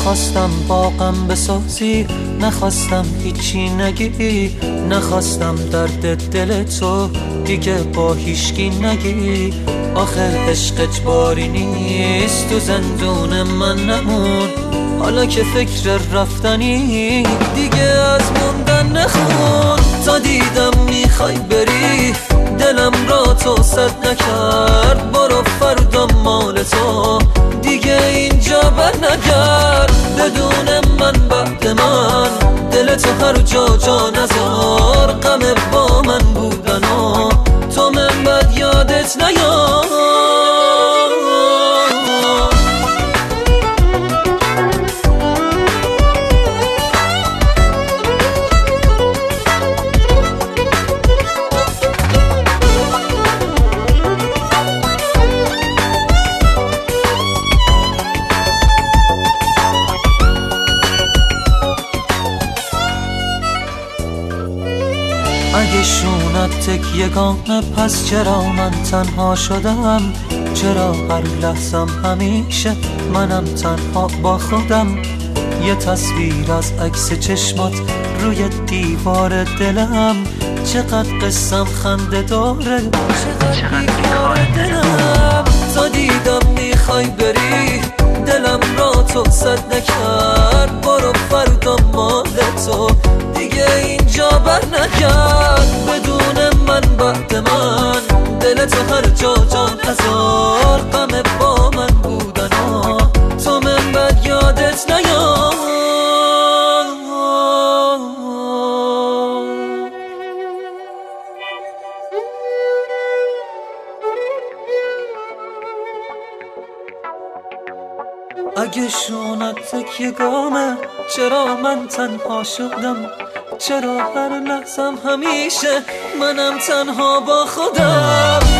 نخواستم باغم بسازی، نخواستم هیچی نگی، نخواستم درد دل تو دیگه با هیچکی نگی. آخه عشق اجباری نیست، تو زندون من نمون. حالا که فکر رفتنی دیگه از موندن نخون. تا دیدم میخوای بری دلم را تو صد نکرد. برو فردا مال تو دیگه اینجا بر نگرد. بدون من بعد من دل تو هر جا نذار. غم با من بودن و تو من بد یادت نیار. اگه شونت تکیه‌گانه پس چرا من تنها شدم؟ چرا هر لحظم همیشه منم تنها با خودم؟ یه تصویر از عکس چشمات روی دیوار دلم. چقدر قصم خنده داره، چقدر بیکار دلم. تا دیدم میخوای بری دلم را تو صد نکرد. برو فردا مال تو دیگه اینجا بر نگرد. بدون من بعد من دل تو هر جا نذار. غم با من بودن تو من بد یادت نیار. اگه شونت تکیه‌گامه چرا من تنها شدم؟ چرا هر لحظم همیشه منم تنها با خودم؟